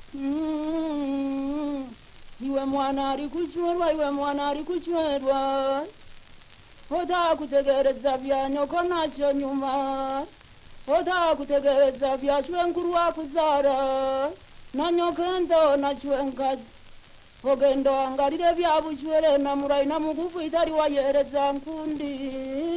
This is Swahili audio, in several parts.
Iwe mwana ari kuchwerwa, iwe mwana ari kuchwerwa, ota kutegereza vya nyoko nacho nyuma, ota kutegereza vya shwenkuru wa kuzara, na nyokendo na shwenkazi, ogendo angarire vya bushwere na murai na mugufu itari wayereza nkundi.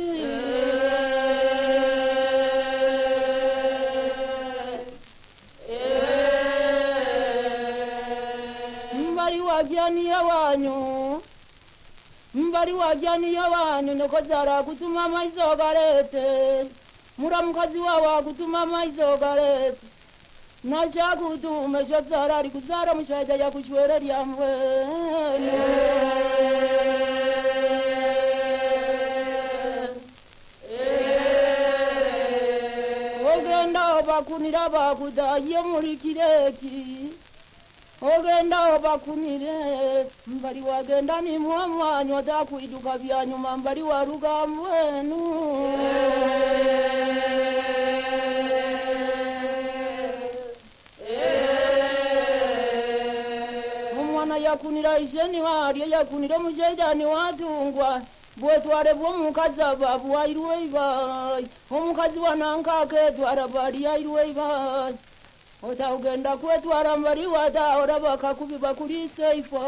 Mbari wajani ya wanyu nokozara kutuma maizo garete, muramukazi wawa kutuma maizo garete, nacha kutume shazara ari kuzara mushaja ya kushwere lya mwenu. Ogenda obakunira bakudaye muri kireki, ogenda obakunire, mbali wagenda ni mwamwanyu atakuiduka vya nyuma, mbali waruga mwenu. Omwana yakunira isheni wari, yakunira mushaijani watungwa, bwetware bw'omukazi ababu wairwe ibai, omukazi wanankake twara bali yairwe ibai, ota ugenda kwetwara mbali wataora bakakubiba kuri seifa.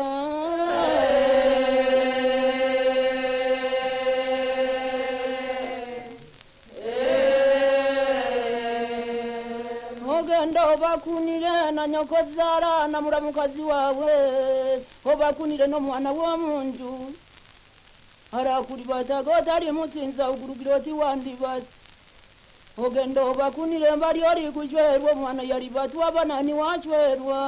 Ogenda obakunire na nyoko zara na muramukazi wawe, obakunire no mwana wa mundu, arakuri batago tari mutsinza ugurugiro ti wandibati. Ogenda obakunire mbali ori kuchwerwa, mwana yari batu abanani wachwerwa.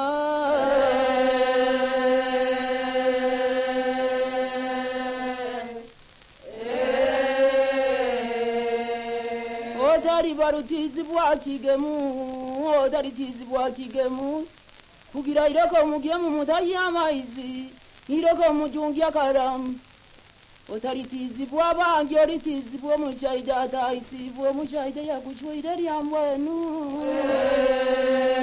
Otari barutizi bwa kigemu, otari tizi bwa kigemu, kugira iroko mugiye mu mutayi y'amaizi, iroko mujungi akaramu. Otari tizi bwa bangi ori tizi bwa mushaija ataisi bwa mushaija ya kuchwire lya mwenu.